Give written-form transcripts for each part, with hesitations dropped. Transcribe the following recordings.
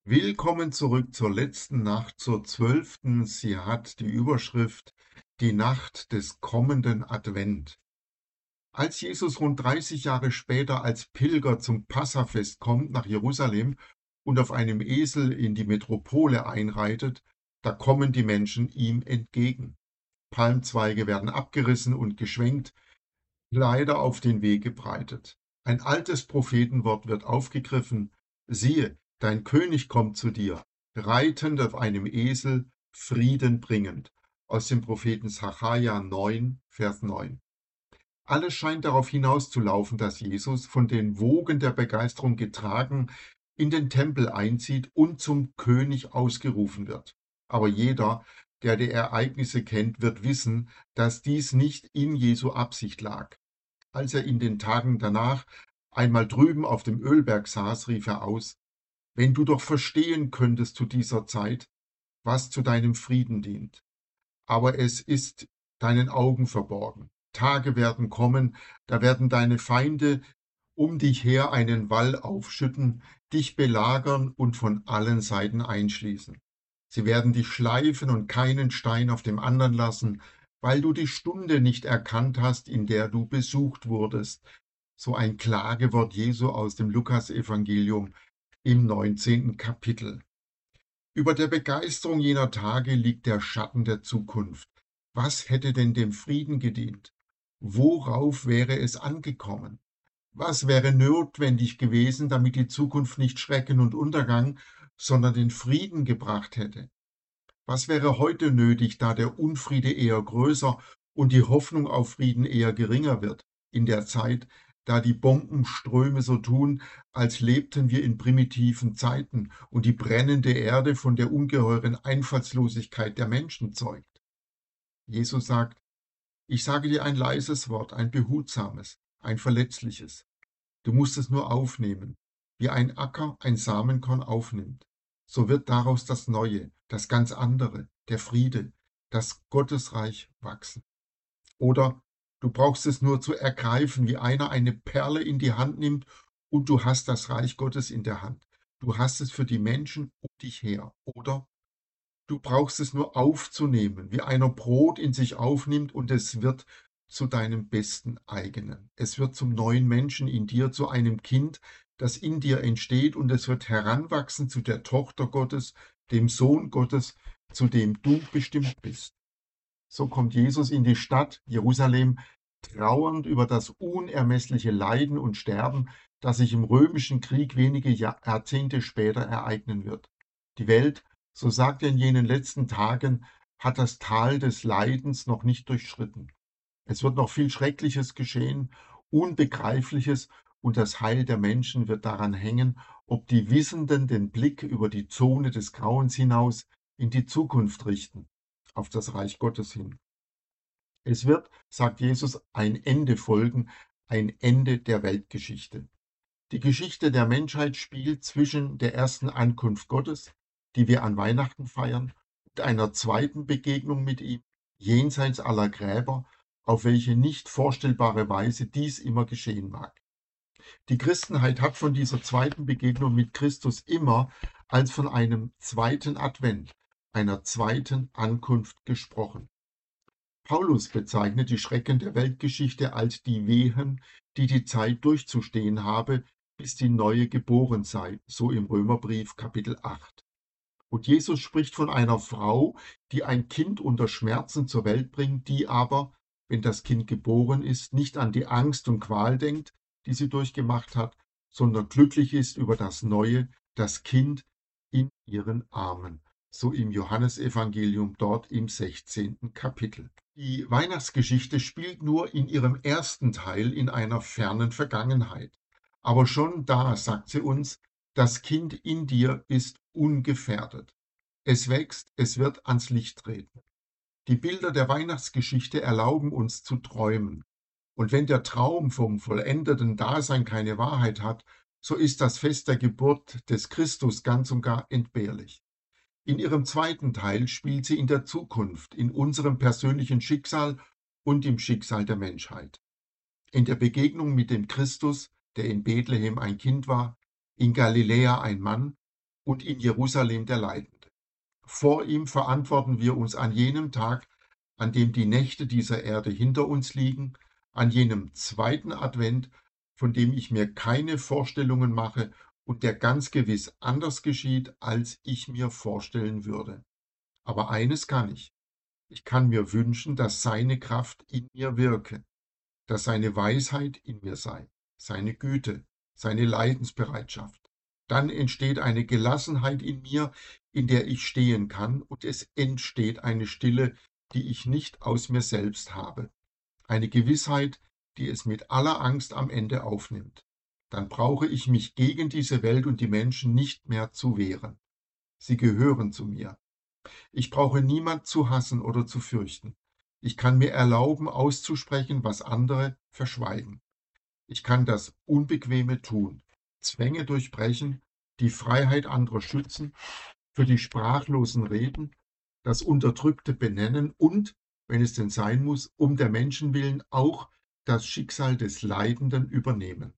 Willkommen zurück zur letzten Nacht, zur 12. Sie hat die Überschrift Die Nacht des kommenden Advent. Als Jesus rund 30 Jahre später als Pilger zum Passafest kommt nach Jerusalem und auf einem Esel in die Metropole einreitet, da kommen die Menschen ihm entgegen. Palmzweige werden abgerissen und geschwenkt, Kleider auf den Weg gebreitet. Ein altes Prophetenwort wird aufgegriffen: Siehe, dein König kommt zu dir, reitend auf einem Esel, Frieden bringend. Aus dem Propheten Sacharja 9, Vers 9. Alles scheint darauf hinauszulaufen, dass Jesus, von den Wogen der Begeisterung getragen, in den Tempel einzieht und zum König ausgerufen wird. Aber jeder, der die Ereignisse kennt, wird wissen, dass dies nicht in Jesu Absicht lag. Als er in den Tagen danach einmal drüben auf dem Ölberg saß, rief er aus: Wenn du doch verstehen könntest zu dieser Zeit, was zu deinem Frieden dient. Aber es ist deinen Augen verborgen. Tage werden kommen, da werden deine Feinde um dich her einen Wall aufschütten, dich belagern und von allen Seiten einschließen. Sie werden dich schleifen und keinen Stein auf dem anderen lassen, weil du die Stunde nicht erkannt hast, in der du besucht wurdest. So ein Klagewort Jesu aus dem Lukasevangelium im 19. Kapitel. Über der Begeisterung jener Tage liegt der Schatten der Zukunft. Was hätte denn dem Frieden gedient? Worauf wäre es angekommen? Was wäre notwendig gewesen, damit die Zukunft nicht Schrecken und Untergang, sondern den Frieden gebracht hätte? Was wäre heute nötig, da der Unfriede eher größer und die Hoffnung auf Frieden eher geringer wird, in der Zeit, da die Bombenströme so tun, als lebten wir in primitiven Zeiten und die brennende Erde von der ungeheuren Einfallslosigkeit der Menschen zeugt? Jesus sagt: Ich sage dir ein leises Wort, ein behutsames, ein verletzliches. Du musst es nur aufnehmen, wie ein Acker ein Samenkorn aufnimmt. So wird daraus das Neue, das ganz andere, der Friede, das Gottesreich wachsen. Oder du brauchst es nur zu ergreifen, wie einer eine Perle in die Hand nimmt und du hast das Reich Gottes in der Hand. Du hast es für die Menschen um dich her. Oder du brauchst es nur aufzunehmen, wie einer Brot in sich aufnimmt und es wird zu deinem besten eigenen. Es wird zum neuen Menschen in dir, zu einem Kind, das in dir entsteht und es wird heranwachsen zu der Tochter Gottes, dem Sohn Gottes, zu dem du bestimmt bist. So kommt Jesus in die Stadt Jerusalem, trauernd über das unermessliche Leiden und Sterben, das sich im römischen Krieg wenige Jahrzehnte später ereignen wird. Die Welt, so sagt er in jenen letzten Tagen, hat das Tal des Leidens noch nicht durchschritten. Es wird noch viel Schreckliches geschehen, Unbegreifliches, und das Heil der Menschen wird daran hängen, ob die Wissenden den Blick über die Zone des Grauens hinaus in die Zukunft richten, auf das Reich Gottes hin. Es wird, sagt Jesus, ein Ende folgen, ein Ende der Weltgeschichte. Die Geschichte der Menschheit spielt zwischen der ersten Ankunft Gottes, die wir an Weihnachten feiern, und einer zweiten Begegnung mit ihm, jenseits aller Gräber, auf welche nicht vorstellbare Weise dies immer geschehen mag. Die Christenheit hat von dieser zweiten Begegnung mit Christus immer als von einem zweiten Advent, einer zweiten Ankunft gesprochen. Paulus bezeichnet die Schrecken der Weltgeschichte als die Wehen, die die Zeit durchzustehen habe, bis die neue geboren sei, so im Römerbrief Kapitel 8. Und Jesus spricht von einer Frau, die ein Kind unter Schmerzen zur Welt bringt, die aber, wenn das Kind geboren ist, nicht an die Angst und Qual denkt, die sie durchgemacht hat, sondern glücklich ist über das Neue, das Kind in ihren Armen. So im Johannesevangelium dort im 16. Kapitel. Die Weihnachtsgeschichte spielt nur in ihrem ersten Teil in einer fernen Vergangenheit. Aber schon da sagt sie uns: Das Kind in dir ist ungefährdet. Es wächst, es wird ans Licht treten. Die Bilder der Weihnachtsgeschichte erlauben uns zu träumen. Und wenn der Traum vom vollendeten Dasein keine Wahrheit hat, so ist das Fest der Geburt des Christus ganz und gar entbehrlich. In ihrem zweiten Teil spielt sie in der Zukunft, in unserem persönlichen Schicksal und im Schicksal der Menschheit. In der Begegnung mit dem Christus, der in Bethlehem ein Kind war, in Galiläa ein Mann, und in Jerusalem der Leidende. Vor ihm verantworten wir uns an jenem Tag, an dem die Nächte dieser Erde hinter uns liegen, an jenem zweiten Advent, von dem ich mir keine Vorstellungen mache und der ganz gewiss anders geschieht, als ich mir vorstellen würde. Aber eines kann ich. Ich kann mir wünschen, dass seine Kraft in mir wirke, dass seine Weisheit in mir sei, seine Güte, seine Leidensbereitschaft. Dann entsteht eine Gelassenheit in mir, in der ich stehen kann, und es entsteht eine Stille, die ich nicht aus mir selbst habe. Eine Gewissheit, die es mit aller Angst am Ende aufnimmt. Dann brauche ich mich gegen diese Welt und die Menschen nicht mehr zu wehren. Sie gehören zu mir. Ich brauche niemand zu hassen oder zu fürchten. Ich kann mir erlauben, auszusprechen, was andere verschweigen. Ich kann das Unbequeme tun, Zwänge durchbrechen, die Freiheit anderer schützen, für die Sprachlosen reden, das Unterdrückte benennen und, wenn es denn sein muss, um der Menschen willen auch das Schicksal des Leidenden übernehmen.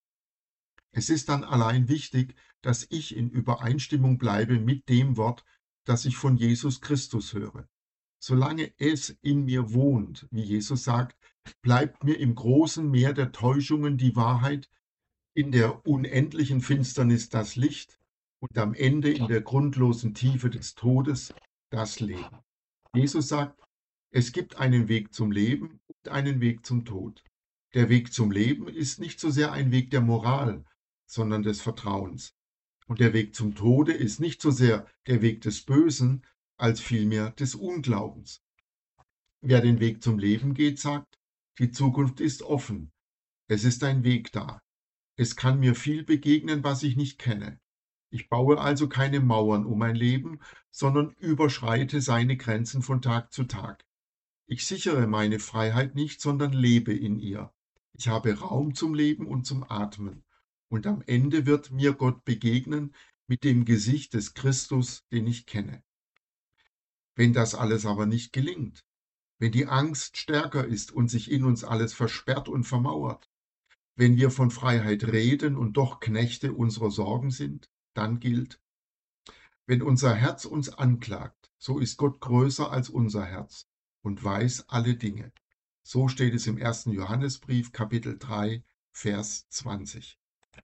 Es ist dann allein wichtig, dass ich in Übereinstimmung bleibe mit dem Wort, das ich von Jesus Christus höre. Solange es in mir wohnt, wie Jesus sagt, bleibt mir im großen Meer der Täuschungen die Wahrheit, in der unendlichen Finsternis das Licht und am Ende in der grundlosen Tiefe des Todes das Leben. Jesus sagt, es gibt einen Weg zum Leben und einen Weg zum Tod. Der Weg zum Leben ist nicht so sehr ein Weg der Moral, sondern des Vertrauens. Und der Weg zum Tode ist nicht so sehr der Weg des Bösen, als vielmehr des Unglaubens. Wer den Weg zum Leben geht, sagt, die Zukunft ist offen. Es ist ein Weg da. Es kann mir viel begegnen, was ich nicht kenne. Ich baue also keine Mauern um mein Leben, sondern überschreite seine Grenzen von Tag zu Tag. Ich sichere meine Freiheit nicht, sondern lebe in ihr. Ich habe Raum zum Leben und zum Atmen. Und am Ende wird mir Gott begegnen mit dem Gesicht des Christus, den ich kenne. Wenn das alles aber nicht gelingt, wenn die Angst stärker ist und sich in uns alles versperrt und vermauert, wenn wir von Freiheit reden und doch Knechte unserer Sorgen sind, dann gilt, wenn unser Herz uns anklagt, so ist Gott größer als unser Herz und weiß alle Dinge. So steht es im 1. Johannesbrief, Kapitel 3, Vers 20.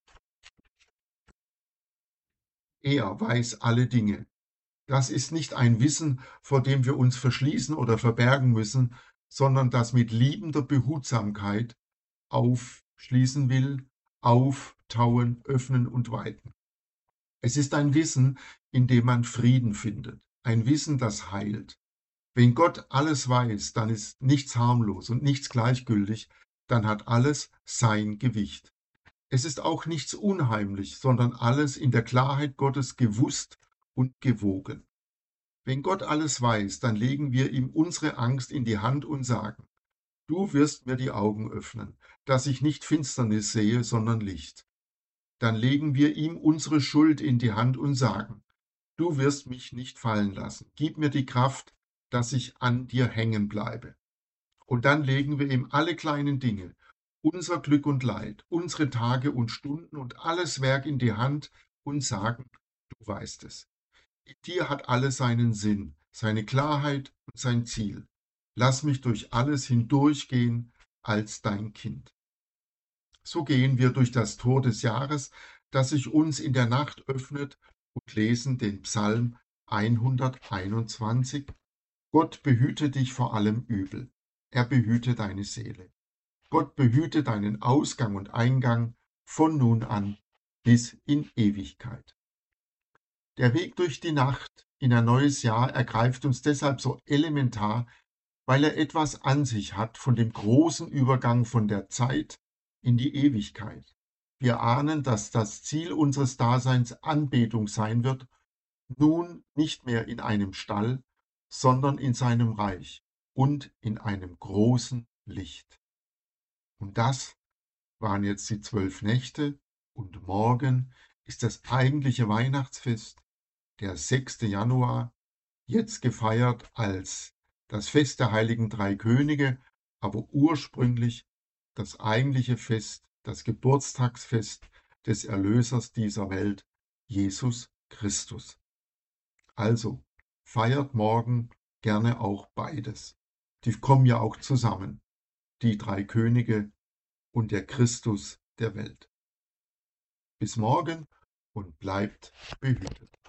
Er weiß alle Dinge. Das ist nicht ein Wissen, vor dem wir uns verschließen oder verbergen müssen, sondern das mit liebender Behutsamkeit aufschließen will, auftauen, öffnen und weiten. Es ist ein Wissen, in dem man Frieden findet, ein Wissen, das heilt. Wenn Gott alles weiß, dann ist nichts harmlos und nichts gleichgültig, dann hat alles sein Gewicht. Es ist auch nichts unheimlich, sondern alles in der Klarheit Gottes gewusst und gewogen. Wenn Gott alles weiß, dann legen wir ihm unsere Angst in die Hand und sagen, du wirst mir die Augen öffnen, dass ich nicht Finsternis sehe, sondern Licht. Dann legen wir ihm unsere Schuld in die Hand und sagen, du wirst mich nicht fallen lassen, gib mir die Kraft, dass ich an dir hängen bleibe. Und dann legen wir ihm alle kleinen Dinge, unser Glück und Leid, unsere Tage und Stunden und alles Werk in die Hand und sagen, du weißt es. In dir hat alles seinen Sinn, seine Klarheit und sein Ziel. Lass mich durch alles hindurchgehen als dein Kind. So gehen wir durch das Tor des Jahres, das sich uns in der Nacht öffnet, und lesen den Psalm 121. Gott behüte dich vor allem Übel. Er behüte deine Seele. Gott behüte deinen Ausgang und Eingang von nun an bis in Ewigkeit. Der Weg durch die Nacht in ein neues Jahr ergreift uns deshalb so elementar, weil er etwas an sich hat von dem großen Übergang von der Zeit in die Ewigkeit. Wir ahnen, dass das Ziel unseres Daseins Anbetung sein wird, nun nicht mehr in einem Stall, sondern in seinem Reich und in einem großen Licht. Und das waren jetzt die 12 Nächte und morgen ist das eigentliche Weihnachtsfest, der 6. Januar, jetzt gefeiert als das Fest der heiligen drei Könige, aber ursprünglich das eigentliche Fest, das Geburtstagsfest des Erlösers dieser Welt, Jesus Christus. Also feiert morgen gerne auch beides. Die kommen ja auch zusammen, die drei Könige und der Christus der Welt. Bis morgen und bleibt behütet.